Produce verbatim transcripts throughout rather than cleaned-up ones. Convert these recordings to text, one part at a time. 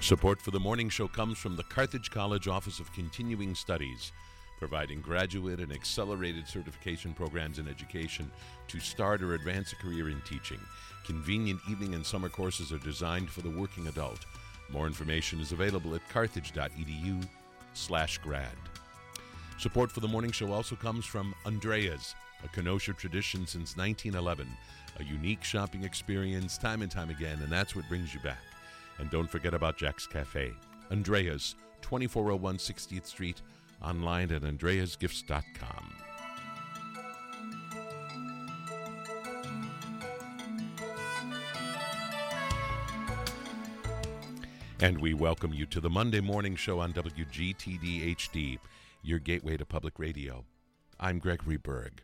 Support for the morning show comes from the Carthage College Office of Continuing Studies, providing graduate and accelerated certification programs in education to start or advance a career in teaching. Convenient evening and summer courses are designed for the working adult. More information is available at carthage.edu slash grad. Support for the morning show also comes from Andrea's, a Kenosha tradition since nineteen eleven. A unique shopping experience time and time again, and that's what brings you back. And don't forget about Jack's Cafe. Andrea's, twenty-four oh one sixtieth Street, online at andreas gifts dot com. And we welcome you to the Monday morning show on W G T D H D, your gateway to public radio. I'm Gregory Berg.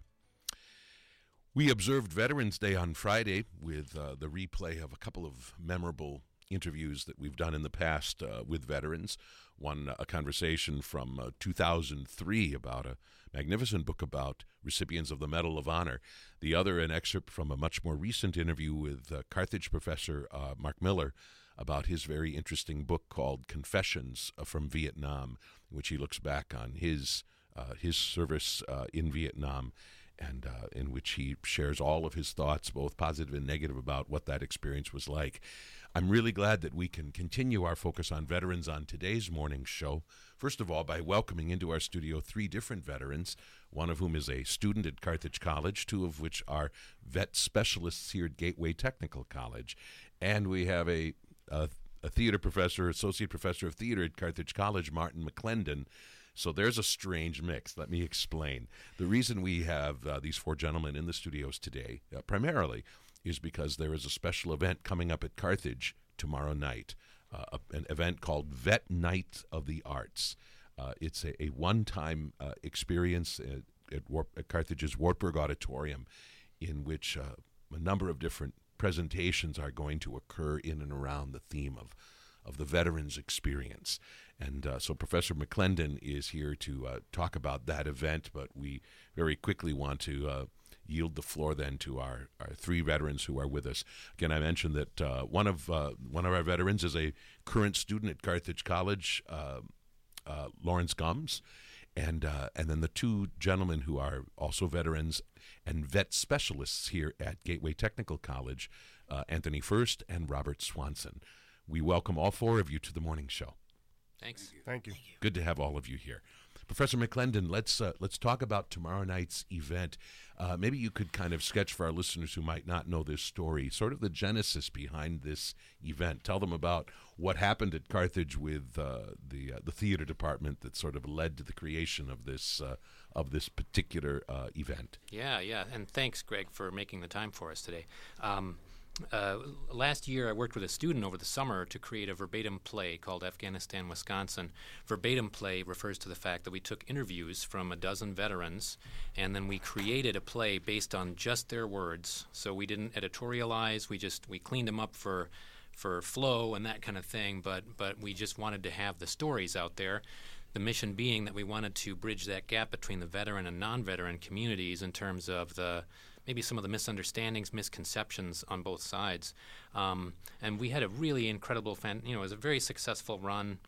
We observed Veterans Day on Friday with uh, the replay of a couple of memorable interviews that we've done in the past uh, with veterans. One, a conversation from uh, two thousand three about a magnificent book about recipients of the Medal of Honor. The other, an excerpt from a much more recent interview with uh, Carthage professor uh, Mark Miller about his very interesting book called Confessions from Vietnam, in which he looks back on his uh, his service uh, in Vietnam, and uh, in which he shares all of his thoughts, both positive and negative, about what that experience was like. I'm really glad that we can continue our focus on veterans on today's morning show. First of all, by welcoming into our studio three different veterans, one of whom is a student at Carthage College, two of which are vet specialists here at Gateway Technical College. And we have a, a, a theater professor, associate professor of theater at Carthage College, Martin McClendon. So there's a strange mix. Let me explain. The reason we have uh, these four gentlemen in the studios today, uh, primarily, is because there is a special event coming up at Carthage tomorrow night, uh, an event called Vet Night of the Arts. Uh, it's a, a one-time uh, experience at, at, Warp, at Carthage's Wartburg Auditorium, in which uh, a number of different presentations are going to occur in and around the theme of of the veterans' experience. And uh, so Professor McClendon is here to uh, talk about that event, but we very quickly want to uh, yield the floor then to our, our three veterans who are with us. Again, I mentioned that uh, one of uh, one of our veterans is a current student at Carthage College, uh, uh, Lawrence Gumbs, and uh, and then the two gentlemen who are also veterans and vet specialists here at Gateway Technical College, uh, Anthony First and Robert Swanson. We welcome all four of you to the morning show. Thanks. Thank you. Thank you. Good to have all of you here. Professor McClendon, let's uh, let's talk about tomorrow night's event. Uh, maybe you could kind of sketch for our listeners who might not know this story, sort of the genesis behind this event. Tell them about what happened at Carthage with uh, the uh, the theater department that sort of led to the creation of this uh, of this particular uh, event. Yeah, yeah, and thanks, Greg, for making the time for us today. Um, Uh, last year, I worked with a student over the summer to create a verbatim play called Afghanistan, Wisconsin. Verbatim play refers to the fact that we took interviews from a dozen veterans, and then we created a play based on just their words. So we didn't editorialize. We just we cleaned them up for for flow and that kind of thing. But but we just wanted to have the stories out there. The mission being that we wanted to bridge that gap between the veteran and non-veteran communities in terms of the maybe some of the misunderstandings, misconceptions on both sides. Um, and we had a really incredible, fan, you know, it was a very successful run.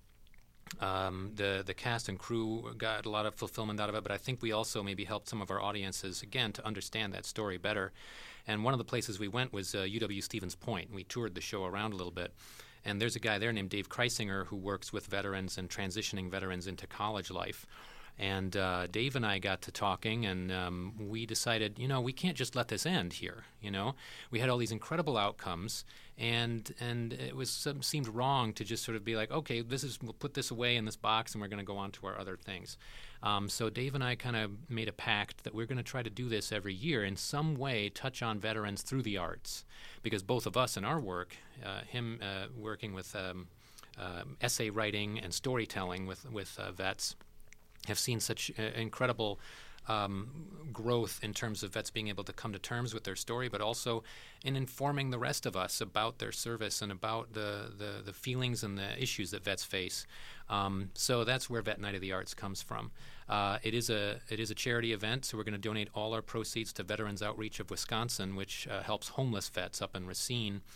Um, the the cast and crew got a lot of fulfillment out of it, but I think we also maybe helped some of our audiences, again, to understand that story better. And one of the places we went was uh, U W Stevens Point. We toured the show around a little bit. And there's a guy there named Dave Kreisinger who works with veterans and transitioning veterans into college life. And uh, Dave and I got to talking, and um, we decided, you know, we can't just let this end here. You know, we had all these incredible outcomes, and and it was um, seemed wrong to just sort of be like, okay, this is we'll put this away in this box, and we're going to go on to our other things. Um, so Dave and I kind of made a pact that we're going to try to do this every year in some way, touch on veterans through the arts, because both of us in our work, uh, him uh, working with um, uh, essay writing and storytelling with with uh, vets, have seen such uh, incredible um, growth in terms of vets being able to come to terms with their story, but also in informing the rest of us about their service and about the, the, the feelings and the issues that vets face. Um, so that's where Vet Night of the Arts comes from. Uh, it is a it is a charity event, so we're going to donate all our proceeds to Veterans Outreach of Wisconsin, which uh, helps homeless vets up in Racine.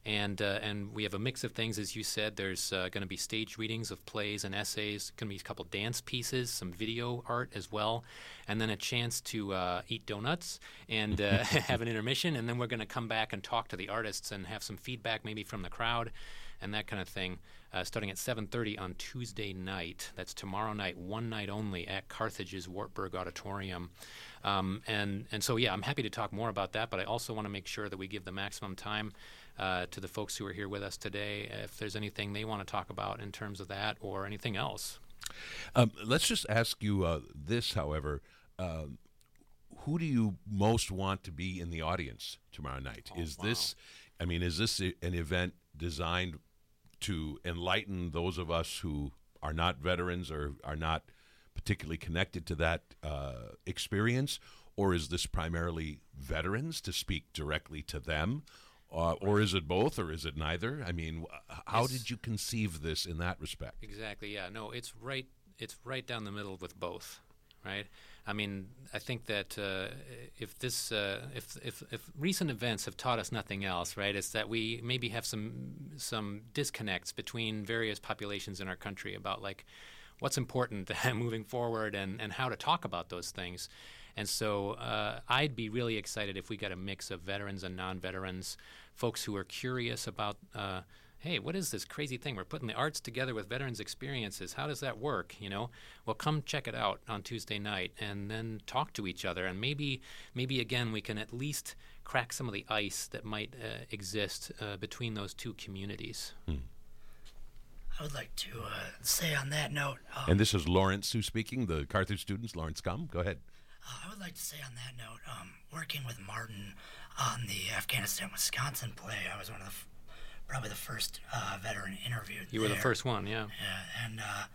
And uh, and we have a mix of things, as you said. There's uh, going to be stage readings of plays and essays. Going to be a couple dance pieces, some video art as well, and then a chance to uh, eat donuts and uh, have an intermission. And then we're going to come back and talk to the artists and have some feedback maybe from the crowd and that kind of thing, uh, starting at seven thirty on Tuesday night. That's tomorrow night, one night only at Carthage's Wartburg Auditorium. Um, and, and so, yeah, I'm happy to talk more about that, but I also want to make sure that we give the maximum time uh, to the folks who are here with us today if there's anything they want to talk about in terms of that or anything else. Um, let's just ask you uh, this, however. Um, who do you most want to be in the audience tomorrow night? Oh, is wow. this, I mean, is this a- an event designed to enlighten those of us who are not veterans or are not particularly connected to that uh, experience, or is this primarily veterans to speak directly to them, uh, or is it both, or is it neither? I mean, wh- how Yes. did you conceive this in that respect? Exactly. Yeah. No, it's right. It's right down the middle with both. Right. I mean, I think that uh, if this, uh, if, if if recent events have taught us nothing else, right, it's that we maybe have some some disconnects between various populations in our country about like what's important moving forward and and how to talk about those things. And so uh, I'd be really excited if we got a mix of veterans and non-veterans, folks who are curious about, uh, hey, what is this crazy thing? We're putting the arts together with veterans' experiences. How does that work? You know, well, come check it out on Tuesday night, and then talk to each other, and maybe, maybe again, we can at least crack some of the ice that might uh, exist uh, between those two communities. Hmm. I would like to uh, say on that note. Um, And this is Lawrence who's speaking, the Carthage students. Lawrence Gum, go ahead. Uh, I would like to say on that note, um, working with Martin on the Afghanistan-Wisconsin play, I was one of the, f- probably the first uh, veteran interviewed You were the there. first one, yeah. Yeah, and uh,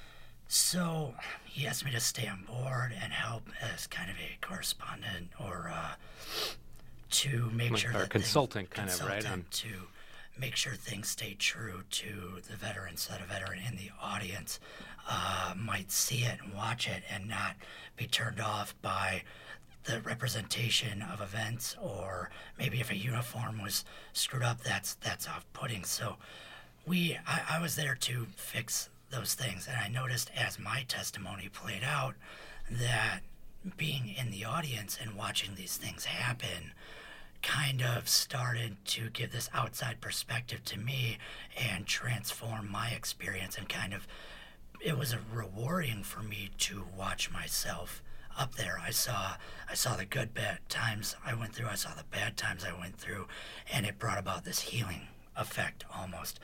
so he asked me to stay on board and help as kind of a correspondent or uh, to make Like sure our that consultant things, kind of, right, consultant on- to make sure things stay true to the veteran, so that a veteran in the audience uh, might see it and watch it and not be turned off by the representation of events, or maybe if a uniform was screwed up, that's that's off-putting. So we, I, I was there to fix those things, and I noticed as my testimony played out that being in the audience and watching these things happen kind of started to give this outside perspective to me and transform my experience, and kind of it was a rewarding for me to watch myself up there. I saw I saw the good bad times I went through, I saw the bad times I went through, and it brought about this healing effect almost.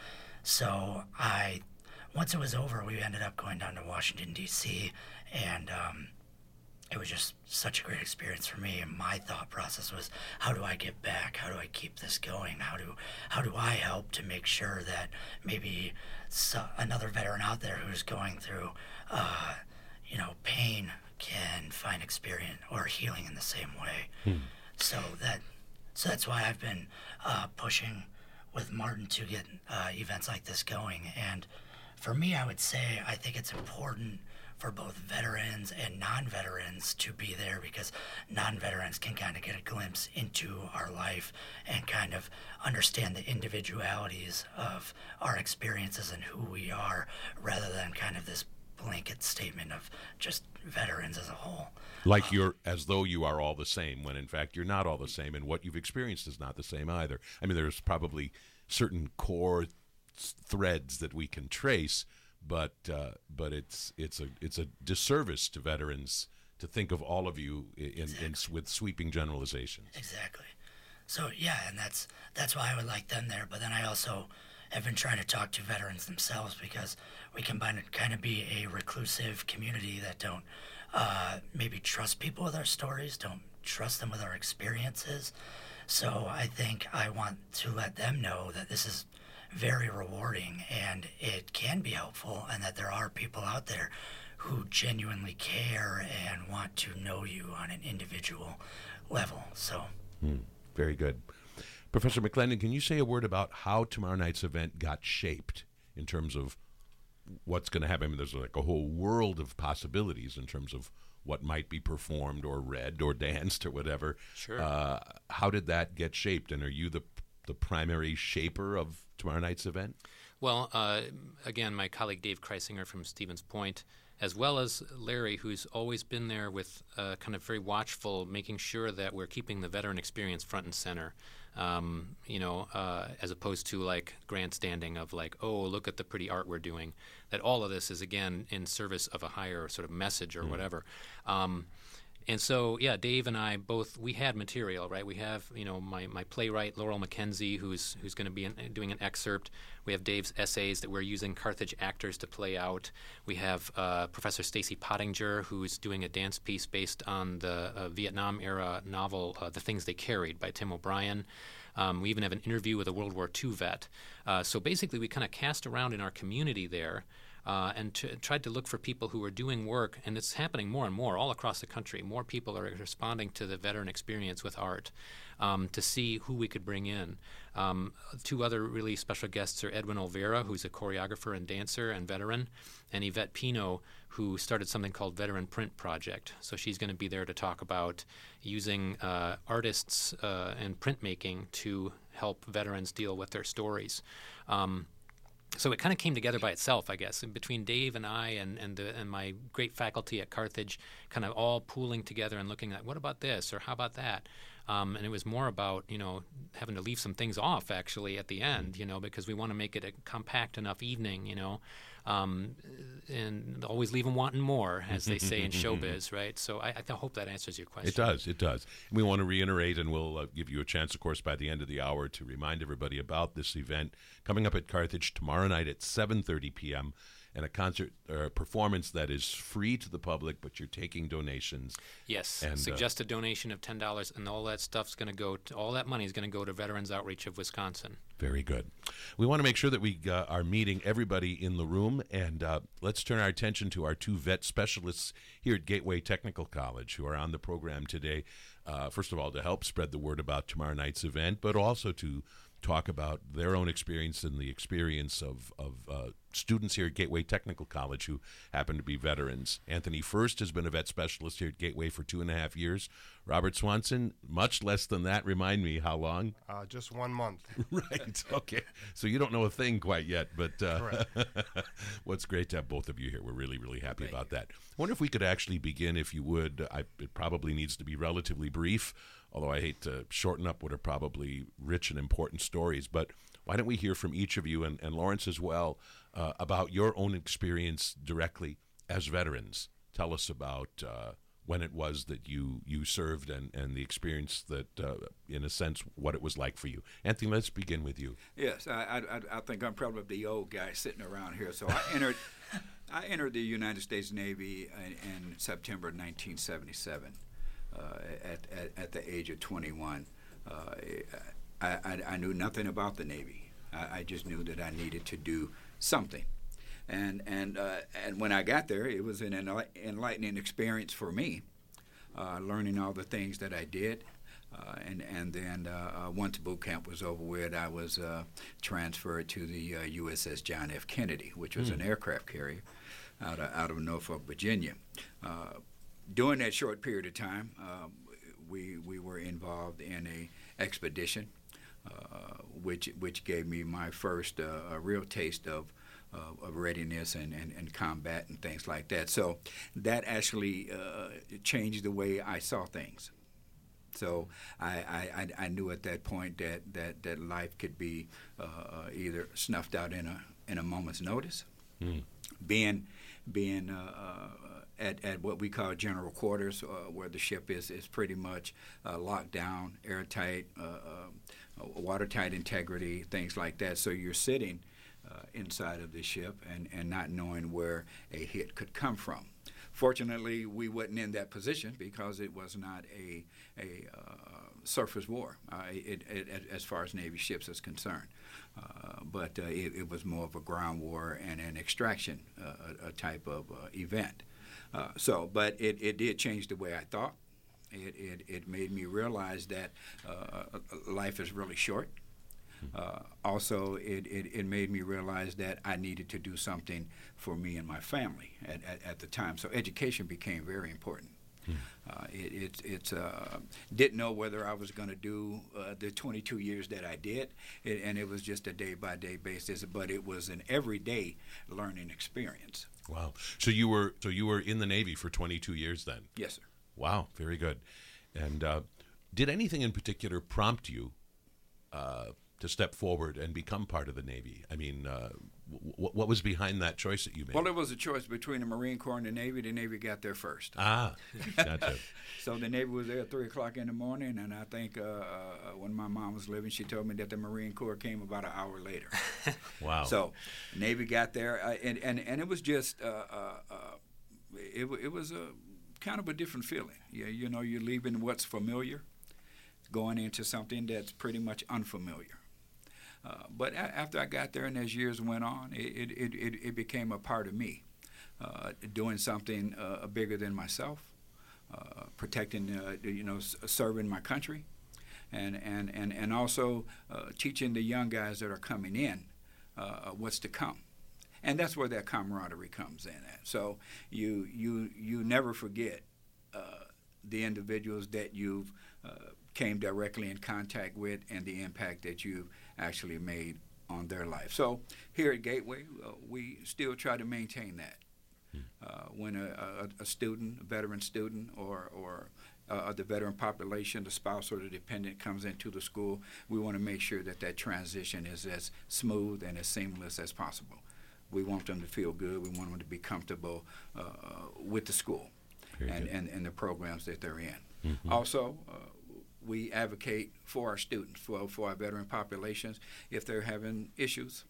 So I once it was over, we ended up going down to Washington D C, and um it was just such a great experience for me. And my thought process was, how do I get back? How do I keep this going? How do how do I help to make sure that maybe so, another veteran out there who's going through, uh, you know, pain can find experience or healing in the same way. Hmm. So that so that's why I've been uh, pushing with Martin to get uh, events like this going. And for me, I would say I think it's important for both veterans and non-veterans to be there, because non-veterans can kind of get a glimpse into our life and kind of understand the individualities of our experiences and who we are, rather than kind of this blanket statement of just veterans as a whole. Like um, you're, as though you are all the same, when in fact you're not all the same, and what you've experienced is not the same either. I mean, there's probably certain core th- threads that we can trace, but uh, but it's it's a it's a disservice to veterans to think of all of you in, Exactly. in with sweeping generalizations. Exactly. So yeah, and that's that's why I would like them there. But then I also have been trying to talk to veterans themselves, because we can kind of be a reclusive community that don't uh, maybe trust people with our stories, don't trust them with our experiences. So I think I want to let them know that this is very rewarding and it can be helpful, and that there are people out there who genuinely care and want to know you on an individual level. So Hmm. Very good. Professor McClendon, can you say a word about how tomorrow night's event got shaped in terms of what's going to happen? I mean, there's like a whole world of possibilities in terms of what might be performed or read or danced or whatever. Sure. Uh, how did that get shaped, and are you the the primary shaper of tomorrow night's event? Well, uh, again, my colleague Dave Kreisinger from Stevens Point, as well as Larry, who's always been there with uh, kind of very watchful, making sure that we're keeping the veteran experience front and center. Um, you know, uh, as opposed to like grandstanding of like, oh, look at the pretty art we're doing. That all of this is, again, in service of a higher sort of message or mm. whatever. Um, and so, yeah, Dave and I both, we had material, right? We have, you know, my, my playwright, Laurel McKenzie, who's who's going to be in, doing an excerpt. We have Dave's essays that we're using Carthage actors to play out. We have uh, Professor Stacy Pottinger, who's doing a dance piece based on the uh, Vietnam-era novel, uh, The Things They Carried, by Tim O'Brien. Um, we even have an interview with a World War Two vet. Uh, so basically, we kind of cast around in our community there uh, and t- tried to look for people who are doing work, and it's happening more and more all across the country. More people are responding to the veteran experience with art um, to see who we could bring in. Um, two other really special guests are Edwin Olvera, who's a choreographer and dancer and veteran, and Yvette Pino, who started something called Veteran Print Project. So she's going to be there to talk about using uh, artists uh, and printmaking to help veterans deal with their stories. Um, So it kind of came together by itself, I guess, and between Dave and I and and, the, and my great faculty at Carthage, kind of all pooling together and looking at, what about this or how about that? Um, and it was more about, you know, having to leave some things off, actually, at the end, you know, because we want to make it a compact enough evening, you know, um, and always leave them wanting more, as they say in showbiz, right? So I, I hope that answers your question. It does, it does. We want to reiterate, and we'll uh, give you a chance, of course, by the end of the hour to remind everybody about this event coming up at Carthage tomorrow night at seven thirty p.m., and a concert or uh, performance that is free to the public, but you're taking donations. Yes, and, suggest uh, a donation of ten dollars, and all that stuff's going to go to, all that money is going to go to Veterans Outreach of Wisconsin. Very good. We want to make sure that we uh, are meeting everybody in the room, and uh, let's turn our attention to our two vet specialists here at Gateway Technical College who are on the program today, uh, first of all, to help spread the word about tomorrow night's event, but also to talk about their own experience and the experience of, of uh, students here at Gateway Technical College who happen to be veterans. Anthony First has been a vet specialist here at Gateway for two and a half years. Robert Swanson, much less than that. Remind me, how long? Uh, just one month. Right. Okay. So you don't know a thing quite yet, but uh, Correct. well, it's great to have both of you here. We're really, really happy Thank about you. that. I wonder if we could actually begin, if you would. I, it probably needs to be relatively brief, although I hate to shorten up what are probably rich and important stories. But why don't we hear from each of you, and, and Lawrence as well, uh, about your own experience directly as veterans. Tell us about uh, when it was that you, you served and, and the experience that, uh, in a sense, what it was like for you. Anthony, let's begin with you. Yes, I, I, I think I'm probably the old guy sitting around here. So I entered I entered the United States Navy in, in September nineteen seventy-seven uh, at, at, at the age of twenty-one. Uh, I, I, I knew nothing about the Navy. I, I just knew that I needed to do something. And and uh, and when I got there, it was an enlightening experience for me, uh, learning all the things that I did. Uh, and and then uh, uh, once boot camp was over with, I was uh, transferred to the uh, U S S John F. Kennedy, which was mm. an aircraft carrier out of, out of Norfolk, Virginia. Uh, during that short period of time, uh, we we were involved in a expedition, uh, which which gave me my first uh, a real taste of. Uh, of readiness and, and, and combat and things like that. So that actually uh, changed the way I saw things. So I, I, I knew at that point that, that, that life could be uh, either snuffed out in a in a moment's notice, mm. being being uh, uh, at, at what we call general quarters, uh, where the ship is is pretty much uh, locked down, airtight, uh, uh, watertight integrity, things like that. So you're sitting Uh, inside of the ship and, and not knowing where a hit could come from. Fortunately, we wasn't in that position because it was not a, a uh, surface war uh, it, it, it, as far as Navy ships is concerned. Uh, but uh, it, it was more of a ground war and an extraction uh, a, a type of uh, event. Uh, so, but it, it did change the way I thought. It, it, it made me realize that uh, life is really short. Uh, also, it, it, it made me realize that I needed to do something for me and my family at, at, at the time. So education became very important. Hmm. Uh, it, it, it's uh, didn't know whether I was going to do uh, the twenty-two years that I did, it, and it was just a day-by-day basis. But it was an everyday learning experience. Wow! So you were so you were in the Navy for twenty-two years then? Yes, sir. Wow, very good. And uh, did anything in particular prompt you uh, to step forward and become part of the Navy? I mean, uh, w- what was behind that choice that you made? Well, it was a choice between the Marine Corps and the Navy. The Navy got there first. Ah, gotcha. So the Navy was there at three o'clock in the morning, and I think uh, uh, when my mom was living, she told me that the Marine Corps came about an hour later. Wow. So Navy got there, uh, and, and, and it was just, uh, uh, uh, it, it was a kind of a different feeling. You, you know, you're leaving what's familiar, going into something that's pretty much unfamiliar. Uh, but a- after I got there and as years went on, it, it, it, it became a part of me, uh, doing something uh, bigger than myself, uh, protecting, uh, you know, s- serving my country, and, and, and, and also uh, teaching the young guys that are coming in uh, what's to come. And that's where that camaraderie comes in at. So you, you, you never forget uh, the individuals that you've uh, came directly in contact with and the impact that you've actually made on their life. So here at Gateway, uh, we still try to maintain that. Uh, when a, a, a student, a veteran student, or, or uh, the veteran population, the spouse or the dependent comes into the school, we want to make sure that that transition is as smooth and as seamless as possible. We want them to feel good. We want them to be comfortable uh, with the school and, and, and the programs that they're in. Mm-hmm. Also, uh, we advocate for our students, for, for our veteran populations. If they're having issues,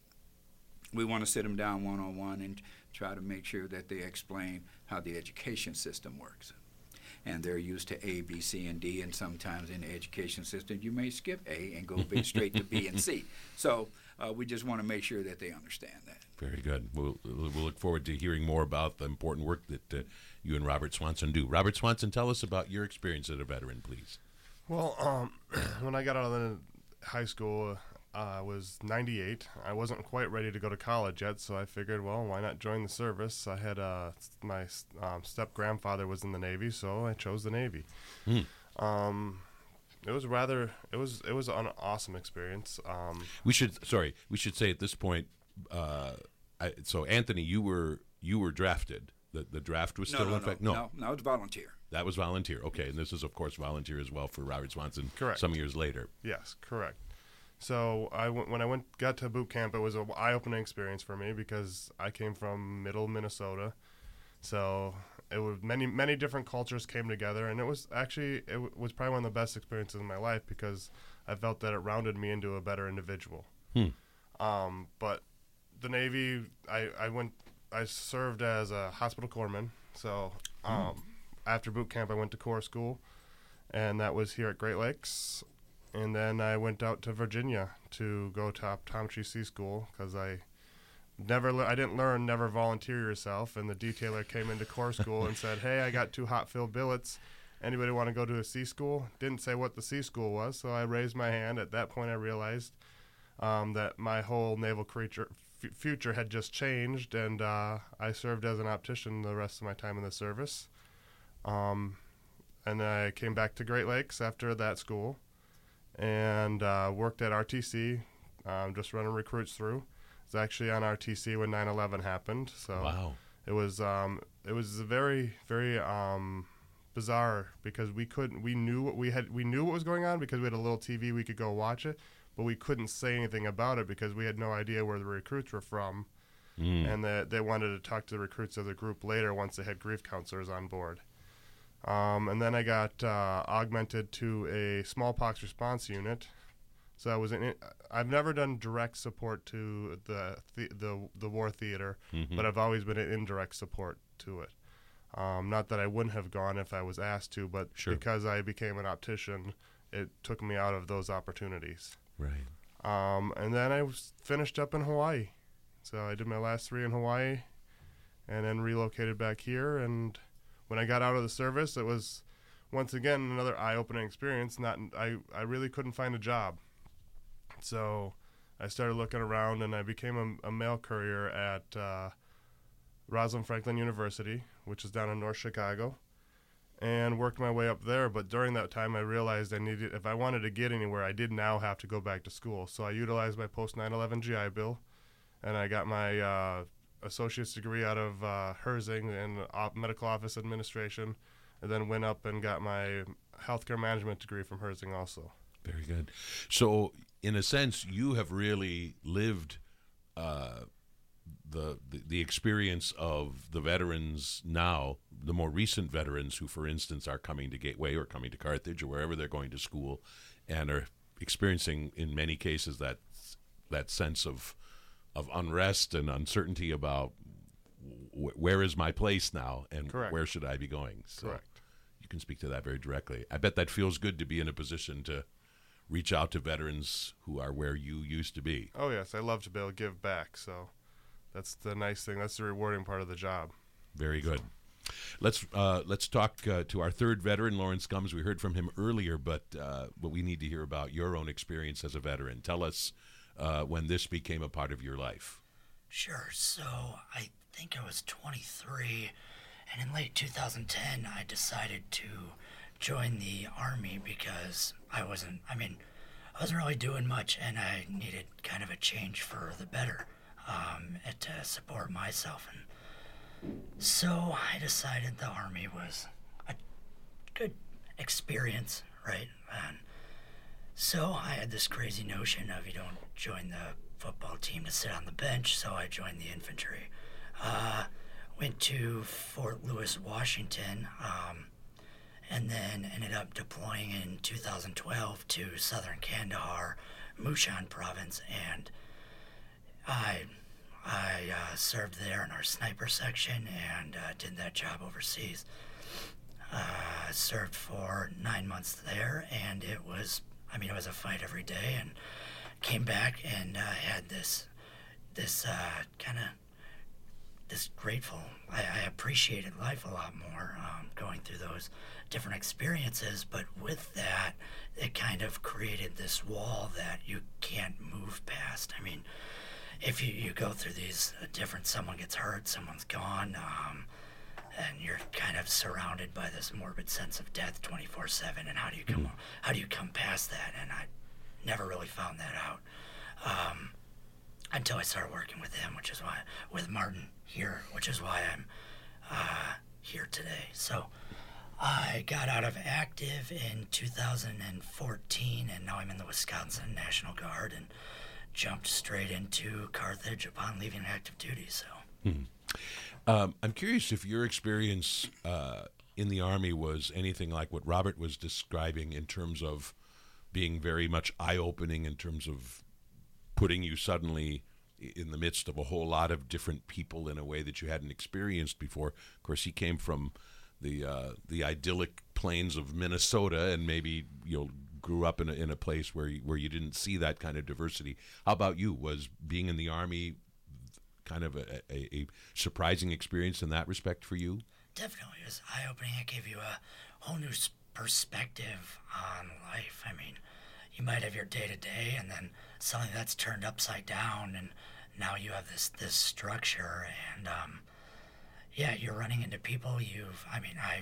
we want to sit them down one-on-one and try to make sure that they explain how the education system works. And they're used to A, B, C, and D, and sometimes in the education system you may skip A and go straight to B and C. So uh, we just want to make sure that they understand that. Very good. We'll, we'll look forward to hearing more about the important work that uh, you and Robert Swanson do. Robert Swanson, tell us about your experience as a veteran, please. Well, um, when I got out of the high school, uh, I was ninety-eight. I wasn't quite ready to go to college yet, so I figured, well, why not join the service? I had uh, my um, step-grandfather was in the Navy, so I chose the Navy. Hmm. Um, it was rather, it was it was an awesome experience. Um, we should, sorry, we should say at this point, uh, I, so Anthony, you were you were drafted. The the draft was no, still no, in no, fact. No, no, no, it's volunteer. That was volunteer. Okay, and this is of course volunteer as well for Robert Swanson. Correct. Some years later. Yes, correct. So I went, when I went got to boot camp, it was an eye-opening experience for me because I came from middle Minnesota. So it was many many different cultures came together, and it was actually it w- was probably one of the best experiences in my life because I felt that it rounded me into a better individual. Hmm. Um, but the Navy, I, I went I served as a hospital corpsman. So um, hmm. after boot camp, I went to Corps school, and that was here at Great Lakes. And then I went out to Virginia to go to optometry C school because I never, le- I didn't learn never volunteer yourself. And the detailer came into Corps school and said, "Hey, I got two hot filled billets. Anybody want to go to a C school?" Didn't say what the C school was, so I raised my hand. At that point, I realized um, that my whole naval creature, f- future had just changed, and uh, I served as an optician the rest of my time in the service. Um, and I came back to Great Lakes after that school. And uh, worked at R T C, um, just running recruits through. It was actually on R T C when nine eleven happened, so wow. it was um, it was very very um, bizarre because we couldn't we knew what we had we knew what was going on because we had a little T V we could go watch it, but we couldn't say anything about it because we had no idea where the recruits were from, mm. and that they wanted to talk to the recruits of the group later once they had grief counselors on board. Um, and then I got uh, augmented to a smallpox response unit. So I was in. I've never done direct support to the the the, the war theater, mm-hmm. but I've always been an indirect support to it. Um, not that I wouldn't have gone if I was asked to, but sure. because I became an optician, it took me out of those opportunities. Right. Um, and then I was finished up in Hawaii. So I did my last three in Hawaii, and then relocated back here. And when I got out of the service, it was once again another eye-opening experience. Not I, I really couldn't find a job, so I started looking around, and I became a, a mail courier at uh, Rosalind Franklin University, which is down in North Chicago. and worked my way up there. But during that time, I realized I needed, if I wanted to get anywhere, I did now have to go back to school. So I utilized my post nine eleven G I Bill, and I got my uh, associate's degree out of uh, Herzing in op- medical office administration, and then went up and got my healthcare management degree from Herzing also. Very good. So, in a sense, you have really lived uh, the, the the experience of the veterans now, the more recent veterans who, for instance, are coming to Gateway or coming to Carthage or wherever they're going to school, and are experiencing, in many cases, that that sense of of unrest and uncertainty about w- where is my place now and Correct. Where should I be going. So Correct. you can speak to that very directly. I bet that feels good to be in a position to reach out to veterans who are where you used to be. Oh, yes. I love to be able to give back. So that's the nice thing. That's the rewarding part of the job. Very good. Let's uh, let's talk uh, to our third veteran, Lawrence Gumbs. We heard from him earlier, but uh, but we need to hear about your own experience as a veteran. Tell us uh, when this became a part of your life. Sure. So I think I was twenty-three, and in late two thousand ten, I decided to join the Army because I wasn't, I mean, I wasn't really doing much, and I needed kind of a change for the better um, and to support myself. And so I decided the Army was a good experience, right? And so I had this crazy notion of you don't join the football team to sit on the bench, so I joined the infantry. Uh, went to Fort Lewis, Washington, um, and then ended up deploying in two thousand twelve to southern Kandahar, Mushan province, and I I uh, served there in our sniper section and uh, did that job overseas. Uh, served for nine months there, and it was, I mean, it was a fight every day, and came back and uh, had this, this uh, kind of, this grateful, I, I appreciated life a lot more um, going through those different experiences, but with that, it kind of created this wall that you can't move past. I mean, if you, you go through these uh, different, someone gets hurt, someone's gone, um, and you're kind of surrounded by this morbid sense of death twenty-four seven, and how do you come, how do you come past that? And I never really found that out um, until I started working with him, which is why, with Martin here, which is why I'm uh, here today. So I got out of active in two thousand fourteen, and now I'm in the Wisconsin National Guard, and jumped straight into Carthage upon leaving active duty. So, hmm. um, I'm curious if your experience uh, in the Army was anything like what Robert was describing in terms of being very much eye-opening, in terms of putting you suddenly in the midst of a whole lot of different people in a way that you hadn't experienced before. Of course, he came from the uh, the idyllic plains of Minnesota, and maybe you know grew up in a, in a place where you, where you didn't see that kind of diversity. How about you? Was being in the Army kind of a, a, a surprising experience in that respect for you? Definitely. It was eye-opening. It gave you a whole new perspective on life. I mean, you might have your day-to-day, and then suddenly that's turned upside down, and now you have this, this structure, and um, yeah, you're running into people you've, I mean, I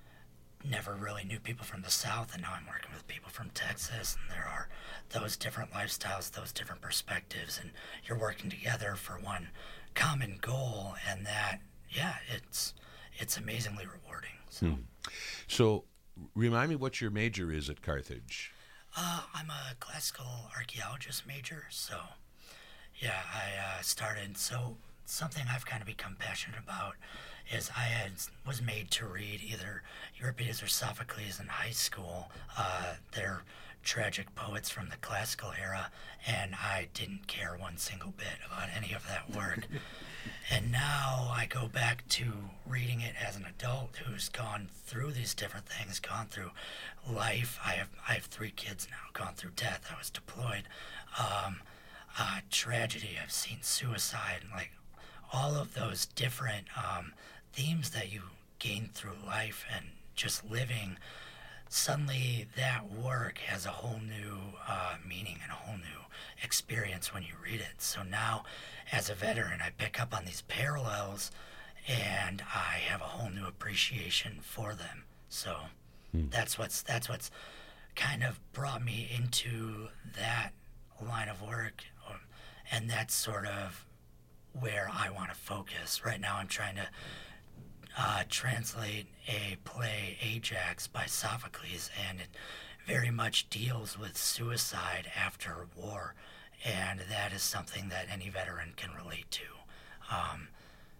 never really knew people from the South, and now I'm working with people from Texas, and there are those different lifestyles, those different perspectives, and you're working together for one common goal, and that, yeah, it's it's amazingly rewarding. So, Hmm. So, remind me what your major is at Carthage. uh, I'm a classical archaeologist major, so yeah, I uh, started, so something I've kind of become passionate about is I had was made to read either Euripides or Sophocles in high school. Uh, they're tragic poets from the classical era, and I didn't care one single bit about any of that work. And now I go back to reading it as an adult who's gone through these different things, gone through life. I have I have three kids now, gone through death. I was deployed. Um, uh, tragedy. I've seen suicide, like all of those different um, themes that you gain through life and just living. Suddenly that work has a whole new uh, meaning and a whole new experience when you read it. So now, as a veteran, I pick up on these parallels, and I have a whole new appreciation for them. So that's what's that's what's kind of brought me into that line of work, um, and that's sort of where I want to focus. Right now I'm trying to uh, translate a play, Ajax, by Sophocles, and it very much deals with suicide after war, and that is something that any veteran can relate to. Um,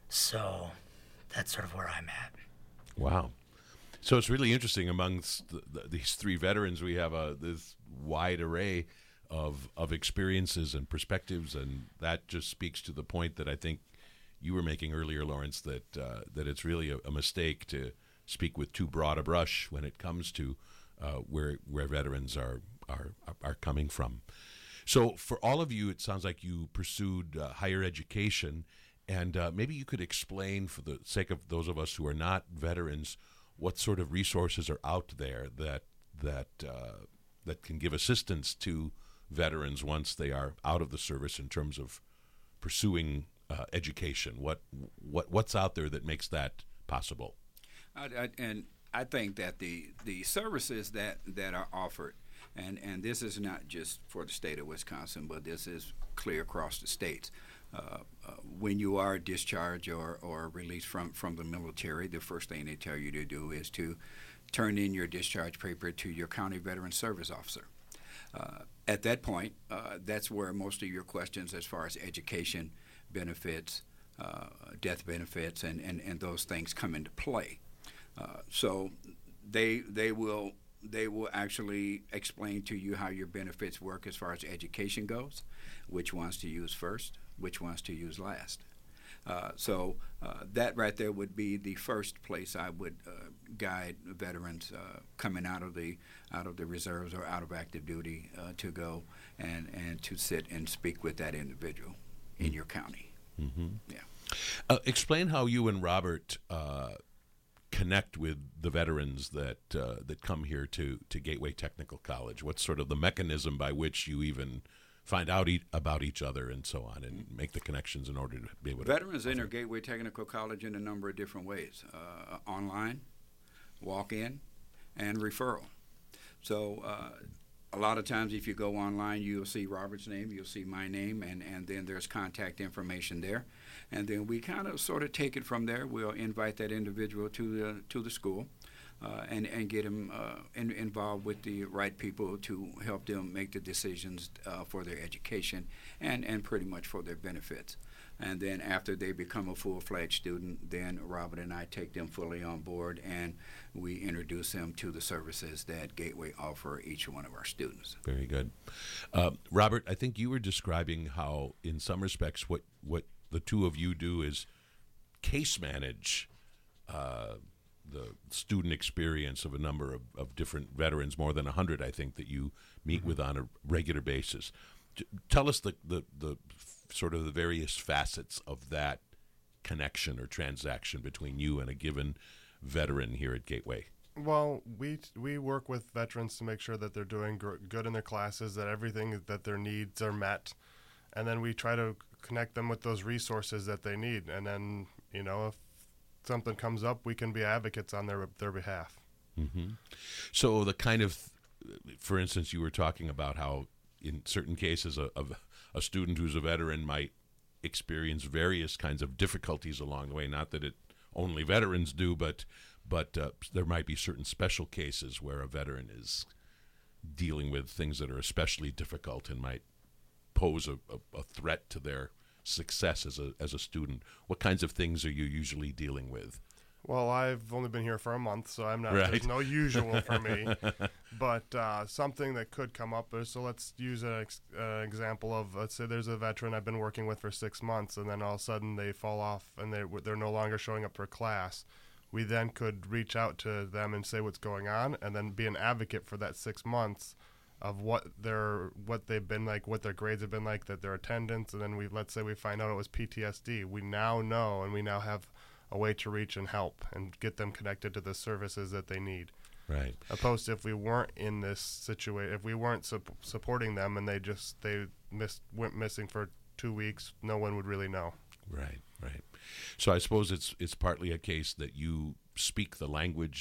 so that's sort of where I'm at. Wow. So it's really interesting amongst the, the, these three veterans. We have a this wide array of of experiences and perspectives, and that just speaks to the point that I think you were making earlier, Lawrence, that uh, that it's really a, a mistake to speak with too broad a brush when it comes to uh, where where veterans are are are coming from. So for all of you, it sounds like you pursued uh, higher education, and uh, maybe you could explain, for the sake of those of us who are not veterans, what sort of resources are out there that that uh, that can give assistance to veterans once they are out of the service in terms of pursuing uh, education. What what what's out there that makes that possible? I, I, and I think that the the services that, that are offered, and, and this is not just for the state of Wisconsin, but this is clear across the states. Uh, uh, when you are discharged or, or released from, from the military, the first thing they tell you to do is to turn in your discharge paper to your county veteran service officer. Uh, at that point, uh, that's where most of your questions as far as education, benefits, uh, death benefits, and, and, and those things come into play. Uh, so they they will they will actually explain to you how your benefits work as far as education goes, which ones to use first, which ones to use last. Uh, so uh, that right there would be the first place I would uh, guide veterans uh, coming out of the out of the reserves or out of active duty uh, to go and, and to sit and speak with that individual in your county. Mm-hmm. Yeah. Uh, explain how you and Robert uh, connect with the veterans that uh, that come here to, to Gateway Technical College. What's sort of the mechanism by which you even find out e- about each other and so on, and make the connections in order to be able to... Veterans enter Gateway Technical College in a number of different ways. Uh, online, walk-in, and referral. So uh, a lot of times if you go online, you'll see Robert's name, you'll see my name, and, and then there's contact information there. And then we kind of sort of take it from there. We'll invite that individual to the, to the school. Uh, and, and get them uh, in, involved with the right people to help them make the decisions uh, for their education and, and pretty much for their benefits. And then after they become a full-fledged student, then Robert and I take them fully on board, and we introduce them to the services that Gateway offer each one of our students. Very good. Uh, Robert, I think you were describing how, in some respects, what, what the two of you do is case manage uh, the student experience of a number of, of different veterans, more than one hundred, I think, that you meet mm-hmm. with on a regular basis. T- tell us the, the, the f- sort of the various facets of that connection or transaction between you and a given veteran here at Gateway. Well, we we work with veterans to make sure that they're doing gr- good in their classes, that everything, that their needs are met, and then we try to connect them with those resources that they need. And then, you know, if something comes up, we can be advocates on their their behalf. Mm-hmm. So the kind of, for instance, you were talking about how in certain cases a, a, a student who's a veteran might experience various kinds of difficulties along the way. Not that it only veterans do, but but uh, there might be certain special cases where a veteran is dealing with things that are especially difficult and might pose a, a, a threat to their success as a as a student. What kinds of things are you usually dealing with? Well, I've only been here for a month, so I'm not. Right. There's no usual for me. But uh, something that could come up is, so let's use an ex- uh, example of, let's say there's a veteran I've been working with for six months, and then all of a sudden they fall off and they they're no longer showing up for class. We then could reach out to them and say what's going on, and then be an advocate for that six months of what their what they've been like, what their grades have been like, that their attendance, and then we let's say we find out it was P T S D. We now know, and we now have a way to reach and help and get them connected to the services that they need. Right. Opposed to if we weren't in this situation, if we weren't su- supporting them and they just they missed went missing for two weeks, no one would really know. Right. Right. So I suppose it's it's partly a case that you speak the language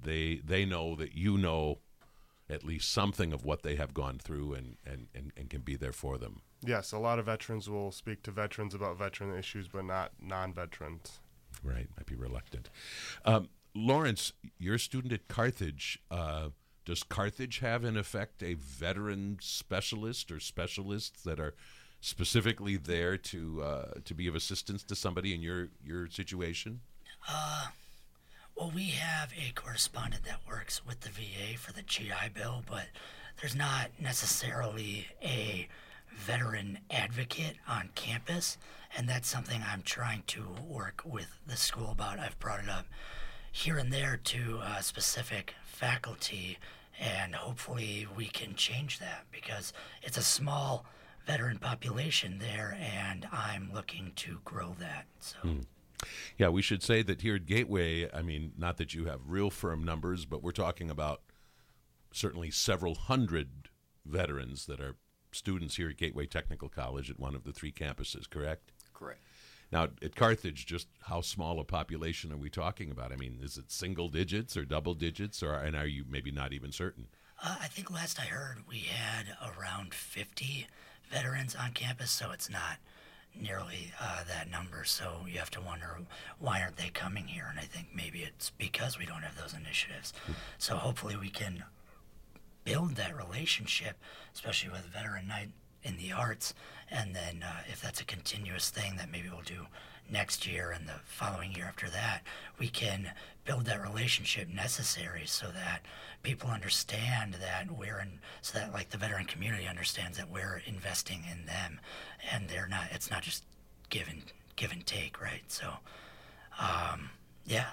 they they know that you know at least something of what they have gone through and, and, and, and can be there for them. Yes, a lot of veterans will speak to veterans about veteran issues, but not non-veterans. Right, might be reluctant. Um, Lawrence, you're a student at Carthage. Uh, does Carthage have, in effect, a veteran specialist or specialists that are specifically there to uh, to be of assistance to somebody in your, your situation? Uh, well, we have a correspondent that works with the V A for the G I Bill, but there's not necessarily a veteran advocate on campus, and that's something I'm trying to work with the school about. I've brought it up here and there to uh, specific faculty, and hopefully we can change that because it's a small veteran population there, and I'm looking to grow that. So. Hmm. Yeah, we should say that here at Gateway, I mean, not that you have real firm numbers, but we're talking about certainly several hundred veterans that are students here at Gateway Technical College at one of the three campuses, correct? Correct. Now, at Carthage, just how small a population are we talking about? I mean, is it single digits or double digits, or and are you maybe not even certain? Uh, I think last I heard we had around fifty veterans on campus, so it's not nearly uh, that number. So you have to wonder, why aren't they coming here? And I think maybe it's because we don't have those initiatives. So hopefully we can build that relationship, especially with Veteran Night in the Arts, and then uh, if that's a continuous thing that maybe we'll do next year and the following year after that, we can build that relationship necessary so that people understand that we're in, so that like the veteran community understands that we're investing in them, and they're not, it's not just give and, give and take, right? So, um, yeah.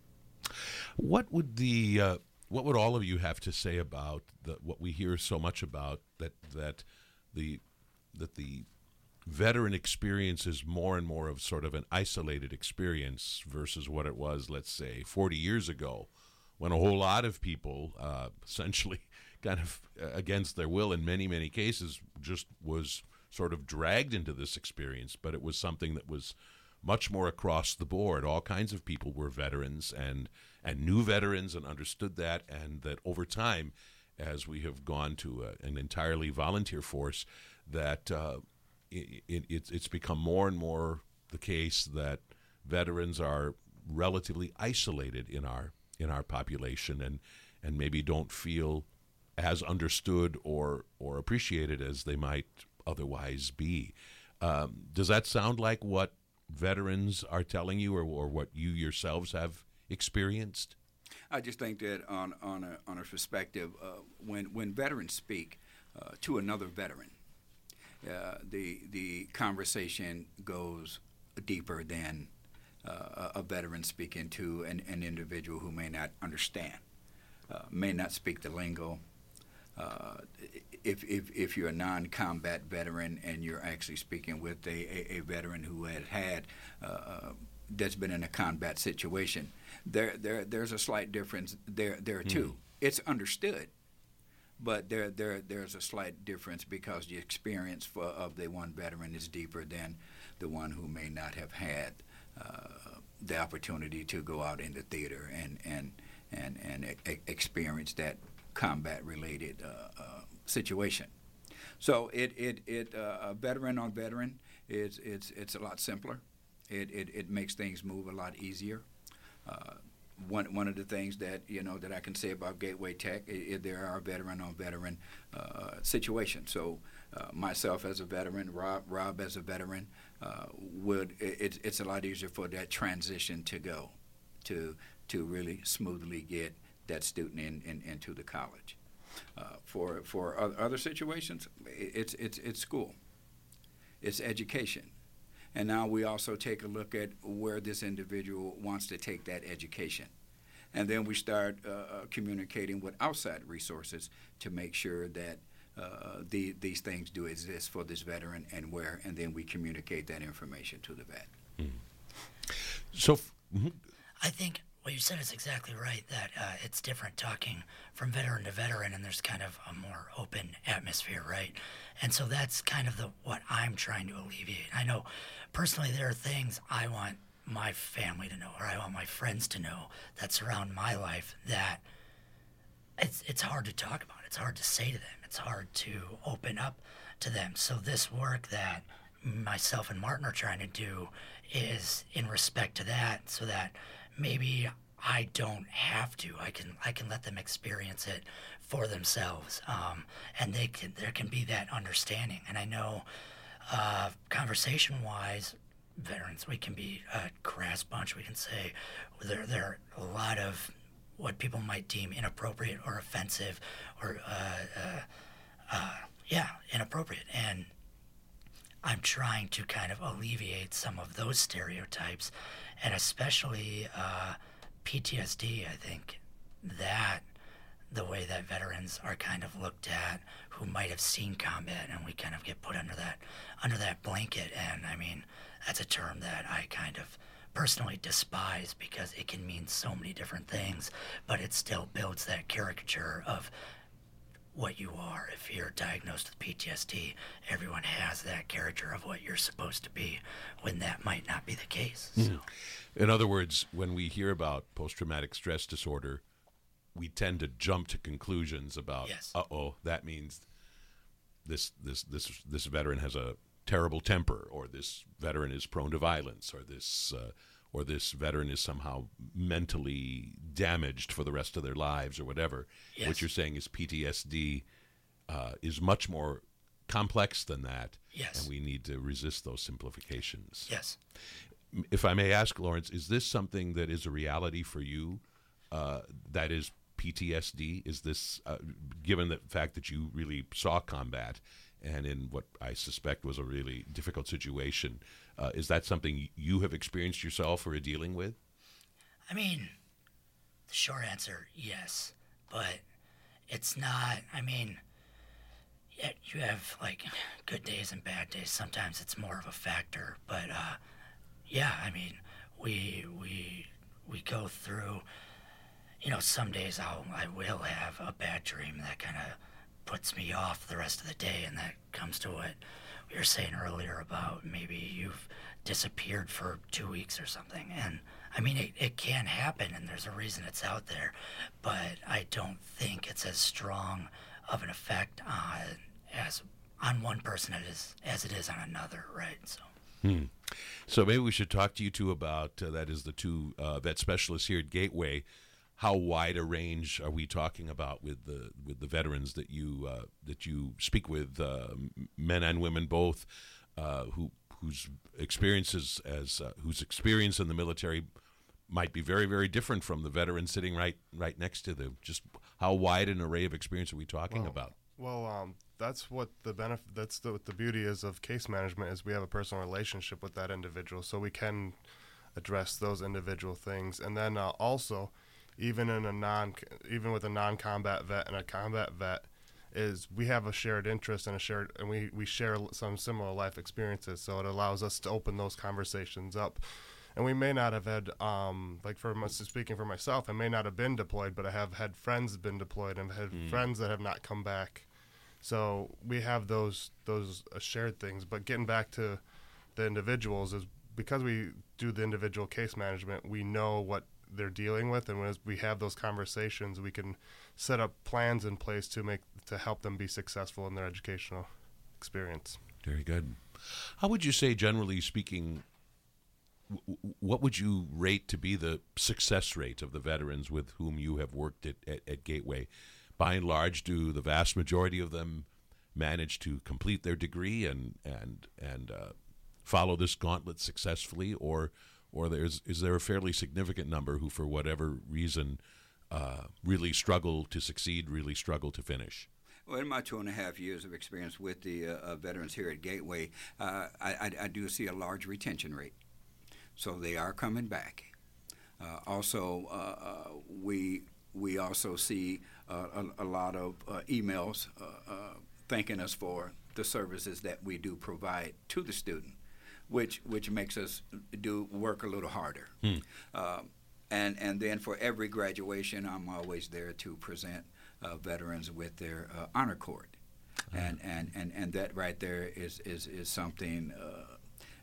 What would the uh, what would all of you have to say about the, what we hear so much about, that that the that the veteran experience is more and more of sort of an isolated experience versus what it was, let's say, forty years ago, when a whole lot of people, uh, essentially kind of against their will in many, many cases, just was sort of dragged into this experience, but it was something that was much more across the board. All kinds of people were veterans and, and knew veterans and understood that, and that over time, as we have gone to a, an entirely volunteer force, that uh, it, it, it's, it's become more and more the case that veterans are relatively isolated in our in our population, and, and maybe don't feel as understood or or appreciated as they might otherwise be. Um, does that sound like what veterans are telling you, or, or what you yourselves have experienced? I just think that on on a on a perspective, uh, when when veterans speak uh, to another veteran, uh, the the conversation goes deeper than uh, a veteran speaking to an, an individual who may not understand, uh, may not speak the lingo. Uh, if, if if you're a non-combat veteran and you're actually speaking with a, a, a veteran who had had uh, that's been in a combat situation, there there there's a slight difference there there too. Mm. It's understood, but there there there's a slight difference because the experience for, of the one veteran is deeper than the one who may not have had uh, the opportunity to go out in the theater and and and and e- experience that combat-related uh, uh, situation. So it it it uh, veteran on veteran, it's it's it's a lot simpler. It it, it makes things move a lot easier. Uh, one one of the things that you know that I can say about Gateway Tech, it, it, there are veteran on veteran uh, situations. So uh, myself as a veteran, Rob Rob as a veteran, uh, would it, it's a lot easier for that transition to go, to to really smoothly get that student in, in into the college. Uh, for for other situations, it's it's it's school, it's education, and now we also take a look at where this individual wants to take that education, and then we start uh, communicating with outside resources to make sure that uh, the, these things do exist for this veteran and where, and then we communicate that information to the vet. Mm. So, f- mm-hmm. I think what you said is exactly right, that uh, it's different talking from veteran to veteran, and there's kind of a more open atmosphere, right? And so that's kind of the what I'm trying to alleviate. I know personally there are things I want my family to know, or I want my friends to know that surround my life, that it's it's hard to talk about. It's hard to say to them. It's hard to open up to them. So this work that myself and Martin are trying to do is in respect to that, so that maybe I don't have to. I can I can let them experience it for themselves, um, and they can there can be that understanding. And I know, uh, conversation-wise, veterans, we can be a crass bunch. We can say there there are a lot of what people might deem inappropriate or offensive, or uh, uh, uh, yeah, inappropriate. And I'm trying to kind of alleviate some of those stereotypes, and especially uh, P T S D. I think that the way that veterans are kind of looked at, who might have seen combat, and we kind of get put under that under that blanket. And I mean, that's a term that I kind of personally despise, because it can mean so many different things, but it still builds that caricature of what you are. If you're diagnosed with P T S D, everyone has that caricature of what you're supposed to be, when that might not be the case. Mm. So. In other words, when we hear about post-traumatic stress disorder, we tend to jump to conclusions about, yes. uh-oh, that means this this this this veteran has a terrible temper, or this veteran is prone to violence, or this uh, or this veteran is somehow mentally damaged for the rest of their lives, or whatever. Yes. What you're saying is P T S D uh, is much more complex than that, yes. and we need to resist those simplifications. Yes. If I may ask, Lawrence, is this something that is a reality for you, uh, that is P T S D? Is this, uh, given the fact that you really saw combat, and in what I suspect was a really difficult situation, uh, is that something you have experienced yourself or are dealing with? I mean, the short answer, yes. But it's not, I mean, yeah, you have, like, good days and bad days. Sometimes it's more of a factor. But, uh, yeah, I mean, we, we, we go through, you know, some days I'll, I will have a bad dream that kind of puts me off the rest of the day, and that comes to what we were saying earlier about maybe you've disappeared for two weeks or something. And I mean, it, it can happen, and there's a reason it's out there, but I don't think it's as strong of an effect on as on one person it is as it is on another, right? So. Hmm. So maybe we should talk to you two about uh, that is the two uh, vet specialists here at Gateway. How wide a range are we talking about with the with the veterans that you uh, that you speak with, uh, men and women both, uh, who whose experiences as uh, whose experience in the military might be very very different from the veteran sitting right right next to them? Just how wide an array of experience are we talking well, about? Well, um, that's what the benefit. That's the, what the beauty is of case management, is we have a personal relationship with that individual, so we can address those individual things, and then uh, also. Even in a non, even with a non-combat vet and a combat vet, is we have a shared interest and a shared, and we, we share some similar life experiences. So it allows us to open those conversations up. And we may not have had, um, like for speaking for myself, I may not have been deployed, but I have had friends been deployed and had mm. friends that have not come back. So we have those those uh, shared things. But getting back to the individuals, is because we do the individual case management, we know what they're dealing with, and as we have those conversations, we can set up plans in place to make to help them be successful in their educational experience. Very good. How would you say, generally speaking, w- what would you rate to be the success rate of the veterans with whom you have worked at, at, at Gateway? By and large, do the vast majority of them manage to complete their degree and and and uh, follow this gauntlet successfully, or Or there's is there a fairly significant number who, for whatever reason, uh, really struggle to succeed, really struggle to finish? Well, in my two and a half years of experience with the uh, uh, veterans here at Gateway, uh, I, I, I do see a large retention rate. So they are coming back. Uh, also, uh, uh, we we also see uh, a, a lot of uh, emails uh, uh, thanking us for the services that we do provide to the student. Which which makes us do work a little harder, hmm. um, and and then for every graduation, I'm always there to present uh, veterans with their uh, honor cord, uh-huh. and, and, and and that right there is is is something uh,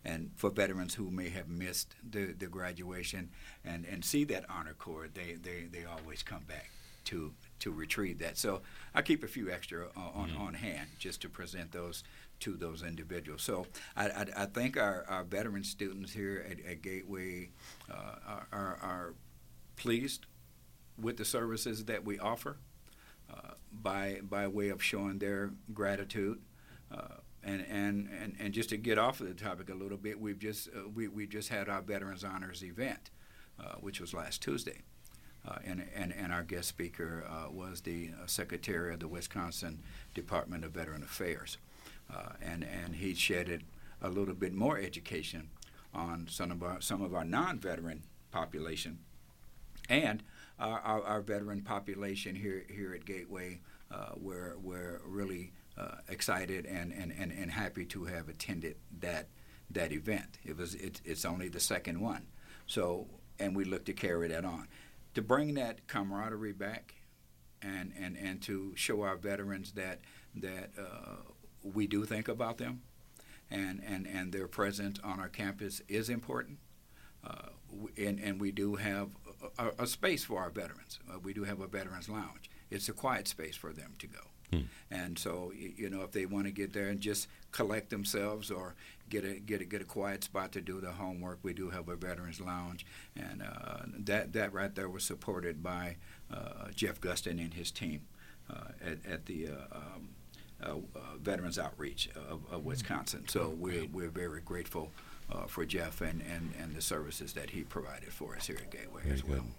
and for veterans who may have missed the, the graduation and, and see that honor cord, they, they, they always come back to to retrieve that. So I keep a few extra uh, on, mm-hmm. on hand just to present those to those individuals. So I, I, I think our, our veteran students here at, at Gateway uh, are, are, are pleased with the services that we offer uh, by by way of showing their gratitude. Uh, and, and, and, and just to get off of the topic a little bit, we've just uh, we, we just had our Veterans Honors event, uh, which was last Tuesday. Uh, and, and, and our guest speaker uh, was the uh, Secretary of the Wisconsin Department of Veteran Affairs. Uh, and, and he shedded a little bit more education on some of our, some of our non-veteran population and our, our, our veteran population here, here at Gateway. Uh, we're, we're really uh, excited and, and, and, and happy to have attended that, that event. It was, it, it's only the second one. So, and we look to carry that on. To bring that camaraderie back and, and, and to show our veterans that that uh, we do think about them and, and, and their presence on our campus is important. Uh, and, and we do have a, a space for our veterans. Uh, we do have a veterans lounge. It's a quiet space for them to go. Hmm. And so, you know, if they want to get there and just collect themselves or get a get a get a quiet spot to do their homework, we do have a veterans lounge, and uh, that that right there was supported by uh, Jeff Gustin and his team uh, at at the uh, um, uh, uh, Veterans Outreach of, of Wisconsin. So oh, we're we're very grateful uh, for Jeff and, and, and the services that he provided for us here at Gateway very as well. Good.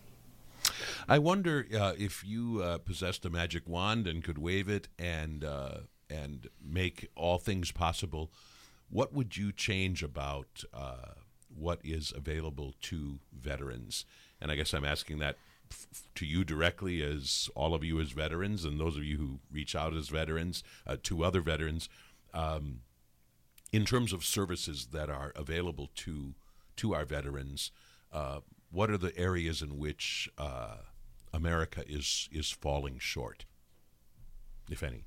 I wonder uh, if you uh, possessed a magic wand and could wave it and uh, and make all things possible, what would you change about uh, what is available to veterans? And I guess I'm asking that f- to you directly, as all of you as veterans, and those of you who reach out as veterans uh, to other veterans, um, in terms of services that are available to to our veterans. Uh, What are the areas in which uh, America is is falling short, if any?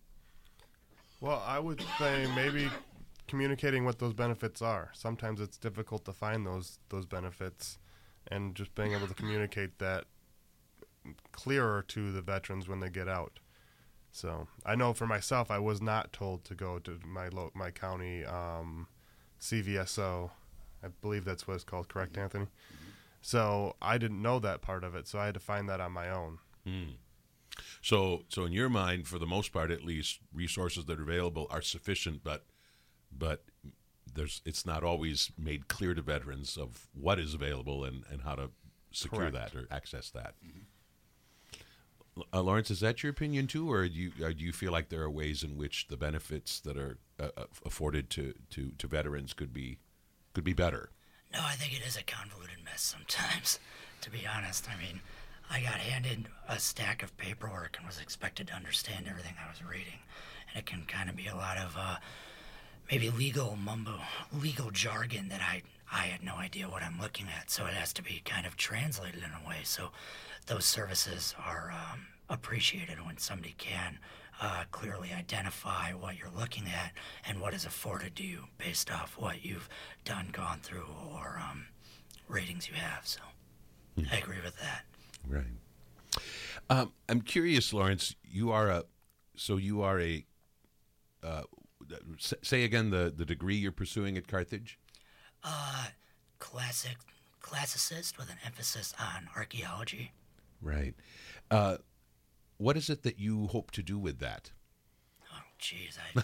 Well, I would say maybe communicating what those benefits are. Sometimes it's difficult to find those those benefits, and just being able to communicate that clearer to the veterans when they get out. So I know for myself, I was not told to go to my lo- my county um, C V S O. I believe that's what it's called, correct, Anthony? So I didn't know that part of it, so I had to find that on my own. Mm. So, so in your mind, for the most part, at least, resources that are available are sufficient, but but there's it's not always made clear to veterans of what is available and, and how to secure Correct. that or access that. Mm-hmm. Uh, Lawrence, is that your opinion too, or do you or do you feel like there are ways in which the benefits that are uh, afforded to, to, to veterans could be could be better? No, I think it is a convoluted mess sometimes, to be honest. I mean, I got handed a stack of paperwork and was expected to understand everything I was reading. And it can kind of be a lot of uh, maybe legal mumbo, legal jargon that I, I had no idea what I'm looking at. So it has to be kind of translated in a way. So those services are um, appreciated when somebody can Uh, clearly identify what you're looking at and what is afforded to you based off what you've done, gone through, or um, ratings you have. So mm. I agree with that. Right. Um, I'm curious, Lawrence. You are a so you are a uh, say again the the degree you're pursuing at Carthage. Uh, classic classicist with an emphasis on archaeology. Right. Uh, What is it that you hope to do with that? Oh, geez, I,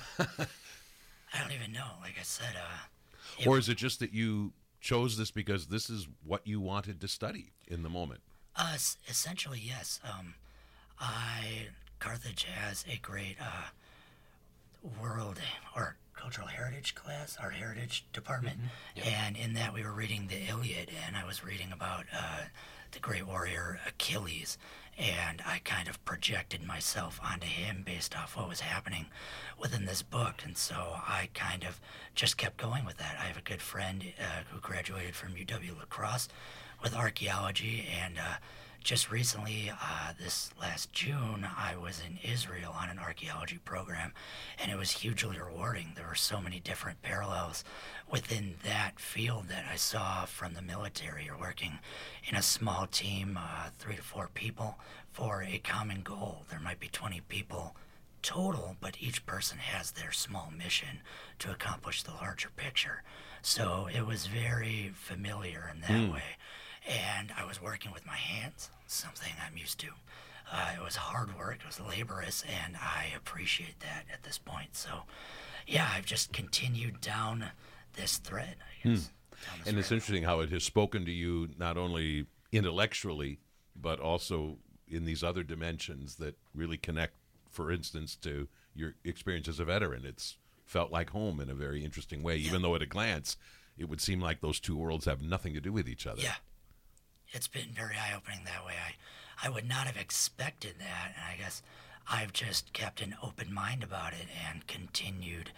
I don't even know. Like I said, uh, or is it just that you chose this because this is what you wanted to study in the moment? Uh, essentially, yes. Um, I Carthage has a great uh, world or cultural heritage class, our heritage department, mm-hmm. Yep. And in that we were reading the Iliad, and I was reading about uh, the great warrior Achilles. And I kind of projected myself onto him based off what was happening within this book. And so I kind of just kept going with that. I have a good friend uh, who graduated from U W La Crosse with archaeology and uh, just recently, uh, this last June, I was in Israel on an archaeology program, and it was hugely rewarding. There were so many different parallels within that field that I saw from the military. You're working in a small team, uh, three to four people, for a common goal. There might be twenty people total, but each person has their small mission to accomplish the larger picture. So it was very familiar in that mm. way. And I was working with my hands, something I'm used to. Uh, it was hard work, it was laborious, and I appreciate that at this point. So, yeah, I've just continued down this thread, I guess. Hmm. And it's interesting how it has spoken to you not only intellectually, but also in these other dimensions that really connect, for instance, to your experience as a veteran. It's felt like home in a very interesting way, yeah. even though at a glance it would seem like those two worlds have nothing to do with each other. Yeah. It's been very eye-opening that way. I, I would not have expected that, and I guess I've just kept an open mind about it and continued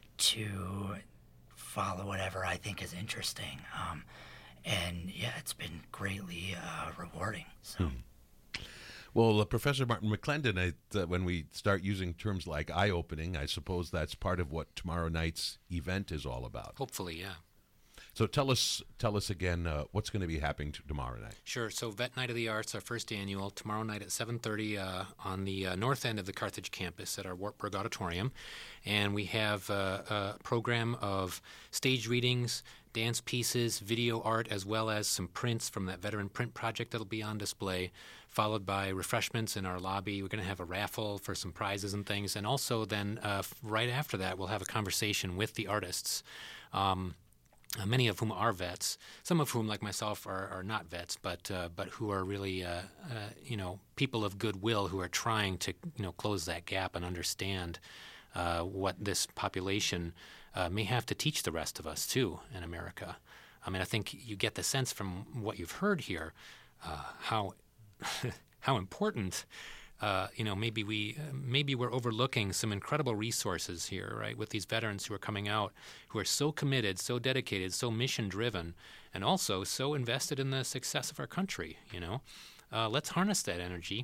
to follow whatever I think is interesting. Um, and, yeah, it's been greatly uh, rewarding. So. Hmm. Well, uh, Professor Martin McClendon, I, uh, when we start using terms like eye-opening, I suppose that's part of what tomorrow night's event is all about. Hopefully, yeah. So tell us, tell us again uh, what's going to be happening t- tomorrow night. Sure. So Vet Night of the Arts, our first annual, tomorrow night at seven thirty uh, on the uh, north end of the Carthage campus at our Wartburg Auditorium. And we have uh, a program of stage readings, dance pieces, video art, as well as some prints from that veteran print project that'll be on display, followed by refreshments in our lobby. We're going to have a raffle for some prizes and things. And also then uh, right after that, we'll have a conversation with the artists. Um, Uh, many of whom are vets, some of whom, like myself, are, are not vets, but uh, but who are really, uh, uh, you know, people of goodwill who are trying to, you know, close that gap and understand uh, what this population uh, may have to teach the rest of us, too, in America. I mean, I think you get the sense from what you've heard here uh, how how important Uh, you know, maybe we uh, maybe we're overlooking some incredible resources here, right? With these veterans who are coming out, who are so committed, so dedicated, so mission-driven, and also so invested in the success of our country. You know, uh, let's harness that energy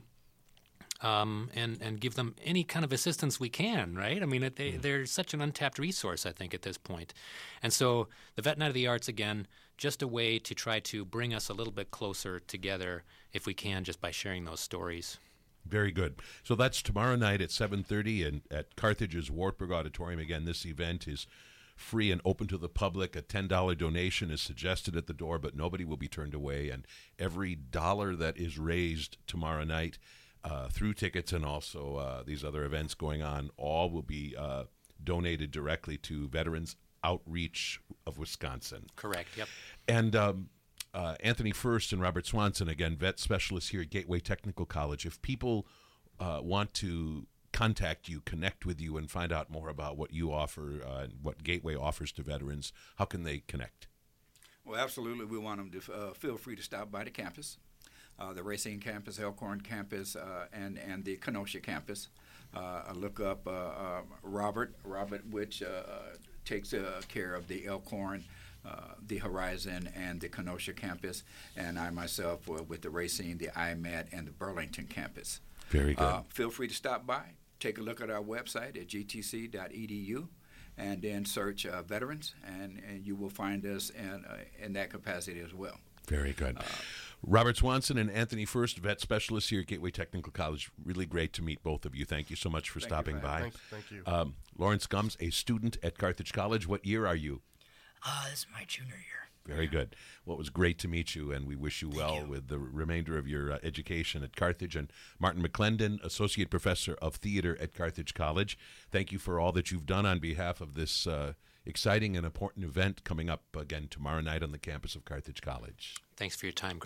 um, and and give them any kind of assistance we can, right? I mean, it, they, they're such an untapped resource, I think, at this point. And so, the Vet Night of the Arts again, just a way to try to bring us a little bit closer together, if we can, just by sharing those stories. Very good. So that's tomorrow night at seven thirty and at Carthage's Wartburg Auditorium. Again, this event is free and open to the public. A ten dollars donation is suggested at the door, but nobody will be turned away. And every dollar that is raised tomorrow night uh, through tickets and also uh, these other events going on, all will be uh, donated directly to Veterans Outreach of Wisconsin. Correct, yep. And um, Uh, Anthony First and Robert Swanson, again, vet specialists here at Gateway Technical College. If people uh, want to contact you, connect with you, and find out more about what you offer uh, and what Gateway offers to veterans, how can they connect? Well, absolutely. We want them to uh, feel free to stop by the campus, uh, the Racine campus, Elkhorn campus, uh, and, and the Kenosha campus. Uh, look up uh, uh, Robert, Robert, which uh, takes uh, care of the Elkhorn, Uh, the Horizon, and the Kenosha campus, and I myself uh, with the Racine, the I M A T, and the Burlington campus. Very good. Uh, feel free to stop by, take a look at our website at g t c dot e d u, and then search uh, veterans, and, and you will find us in, uh, in that capacity as well. Very good. Uh, Robert Swanson and Anthony First, vet specialists here at Gateway Technical College. Really great to meet both of you. Thank you so much for Thank stopping you, by. Thank, thank you. Um, Lawrence Gums, a student at Carthage College. What year are you? Uh, this is my junior year. Very good. Well, it was great to meet you, and we wish you Thank well you. with the remainder of your uh, education at Carthage. And Martin McClendon, Associate Professor of Theater at Carthage College, thank you for all that you've done on behalf of this uh, exciting and important event coming up again tomorrow night on the campus of Carthage College. Thanks for your time, Greg.